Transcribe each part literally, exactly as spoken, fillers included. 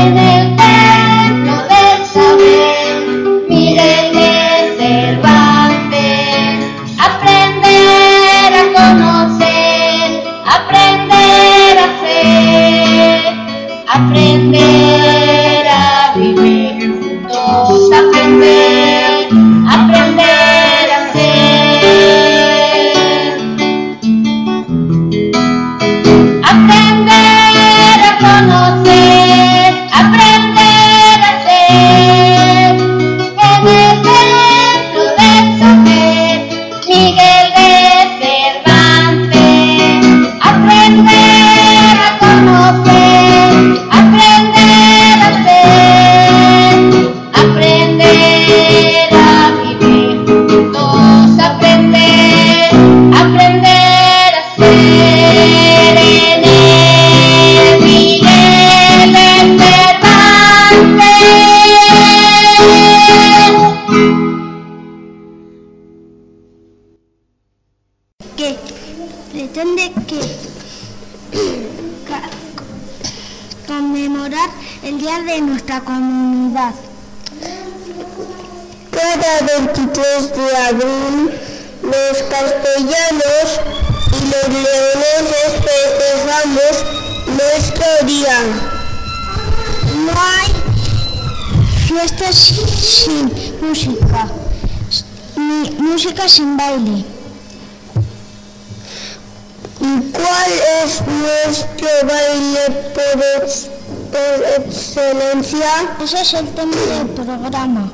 En el templo del saber, Miguel de Cervantes. Aprender a conocer, aprender a ser, aprender a vivir juntos, aprender, aprender a ser, aprender a conocer, aprender a ser. En el templo del saber, Miguel de Cervantes. Aprender a conocer, aprender a ser, aprender a vivir juntos, aprender, aprender a ser. En el Miguel de Cervantes. Que pretende que ca- conmemorar el día de nuestra comunidad. Cada veintitrés de abril, los castellanos y los leoneses festejamos nuestro día. No hay fiestas sin música, ni música sin baile. ¿Y cuál es nuestro baile por, ex- por excelencia? Ese es el tema del programa.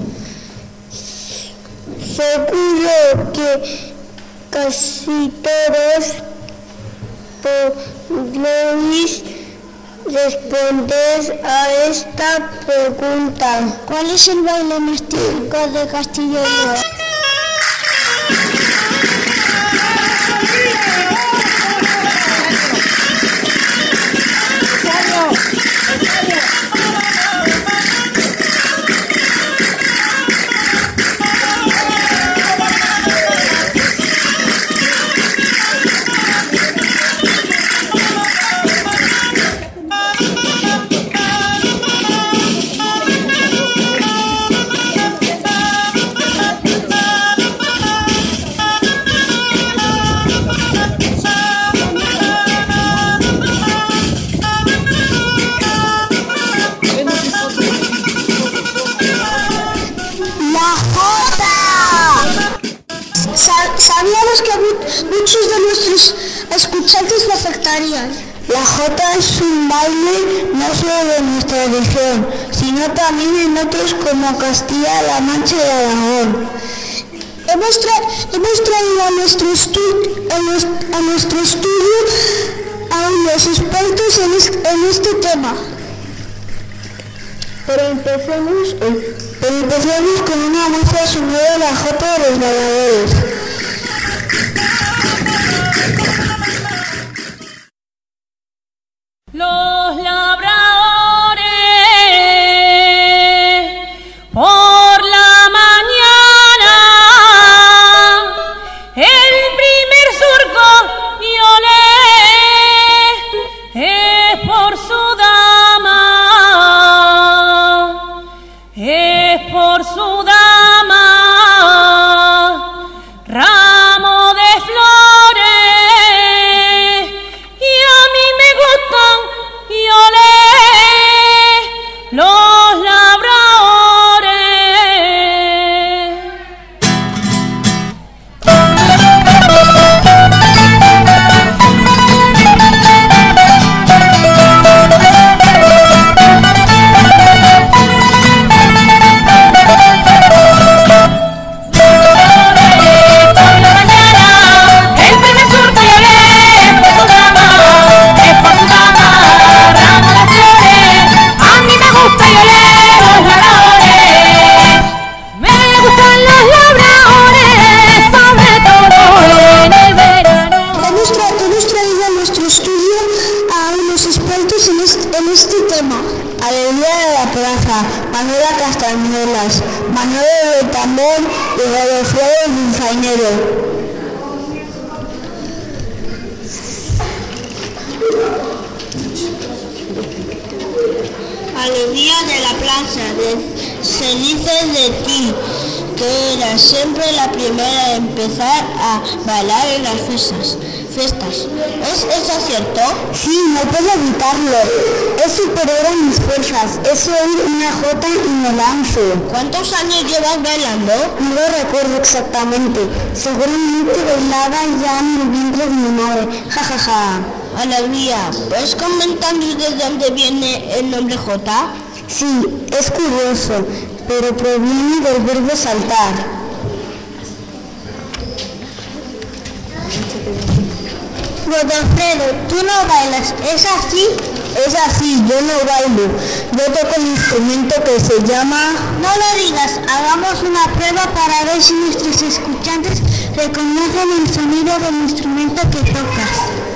Seguro que casi todos podréis responder a esta pregunta. ¿Cuál es el baile más típico de Castilla y León? Sabíamos que muchos de nuestros escuchantes lo afectarían. La jota es un baile no solo de nuestra región, sino también en otros como Castilla-La Mancha y Aragón. Hemos, tra hemos traído a nuestro, a, a nuestro estudio a unos expertos en, es en este tema. Pero empecemos, eh, pero empecemos con una muestra sonora de la jota de los bailadores. Los labradores por la mañana, el primer surco yo le es por su dama, es por su dama, ramo de flores, y a mí me gustan yo le los labradores. Manuela Castañuelas, Manuel del Tambor y Godofredo Dulzainero. alegría de la plaza, de, se dice de ti, que eras siempre la primera en empezar a bailar en las fiestas. fiestas. ¿Es eso cierto? Sí, no puedo evitarlo. Es superior a mis fuerzas. Es oír una jota y me lanzo. ¿Cuántos años llevas bailando? No lo recuerdo exactamente. Seguramente bailaba ya en el vientre de mi madre. Ja, ja, ja. Alegría, ¿puedes comentarnos de dónde viene el nombre Jota? Sí, es curioso, pero proviene del verbo saltar. Godofredo, tú no bailas, ¿es así? Es así, yo no bailo. Yo toco un instrumento que se llama... No lo digas, hagamos una prueba para ver si nuestros escuchantes reconocen el sonido del instrumento que tocas.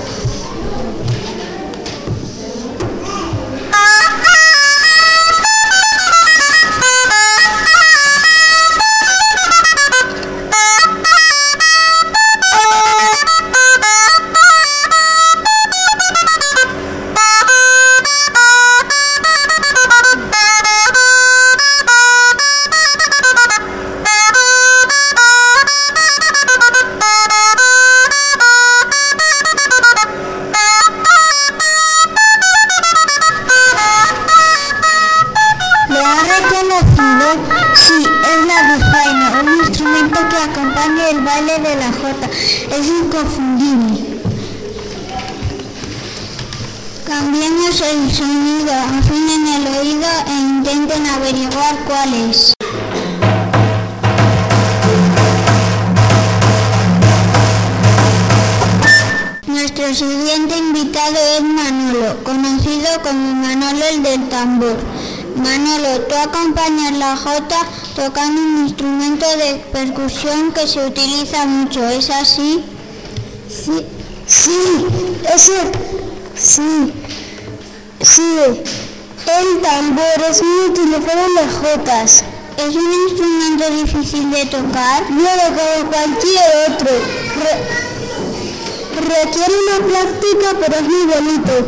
Sí, es la dulzaina, un instrumento que acompaña el baile de la jota. Es inconfundible. Cambiemos el sonido, afinen el oído e intenten averiguar cuál es. Nuestro siguiente invitado es Manolo, conocido como Manolo el del tambor. Manolo, tú acompañas la jota tocando un instrumento de percusión que se utiliza mucho, ¿es así? Sí, sí, ese, sí, sí, el tambor es muy utilizado en las jotas. ¿Es un instrumento difícil de tocar? No, como cualquier otro. Re, requiere una práctica, pero es muy bonito.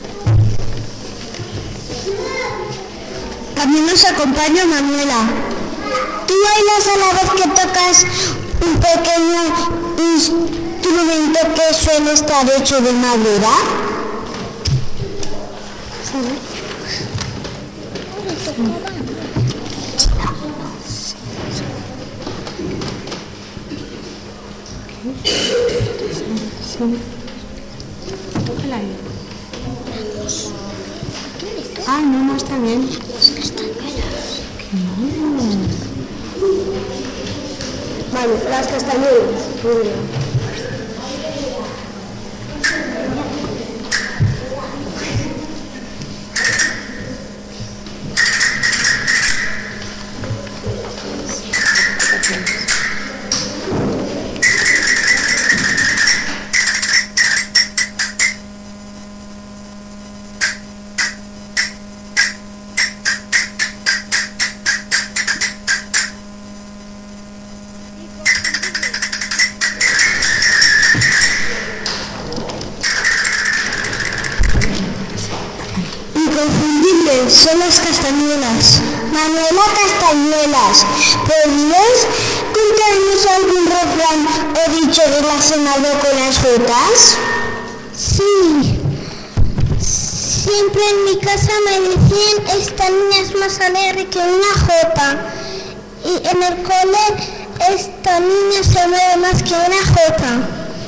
También nos acompaña Manuela. ¿Tú bailas a la vez que tocas un pequeño instrumento que suele estar hecho de madera? Sí. Ah, no, no está bien. Vale, las castañuelas. Muy bien. Inconfundibles son las castañuelas. Manuela Castañuelas, ¿podrías contarnos algún refrán o dicho relacionado con las jotas? Sí. Siempre en mi casa me decían, esta niña es más alegre que una jota. Y en el cole, esta niña se mueve más que una jota.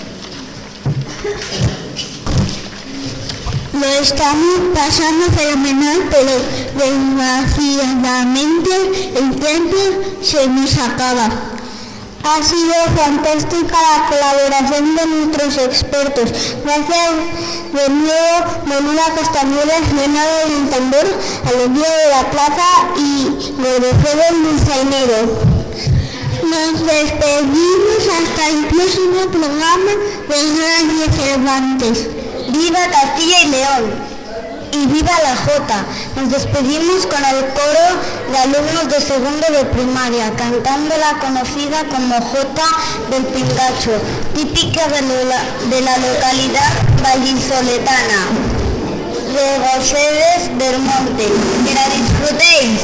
Lo estamos pasando fenomenal, pero desgraciadamente el tiempo se nos acaba. Ha sido fantástica la colaboración de nuestros expertos. Gracias de nuevo, Manuela Castañuelas, Leonardo del tambor, Alegría de la plaza y Godofredo el dulzainero. Nos despedimos hasta el próximo programa de Radio Cervantes. ¡Viva Castilla y León! ¡Y viva la Jota! Nos despedimos con el coro de alumnos de segundo de primaria, cantando la conocida como Jota del Pingacho, típica de, la, de la localidad vallisoletana de Gosedes del Monte. disfrutéis.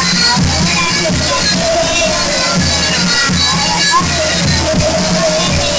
Thank you.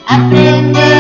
aprender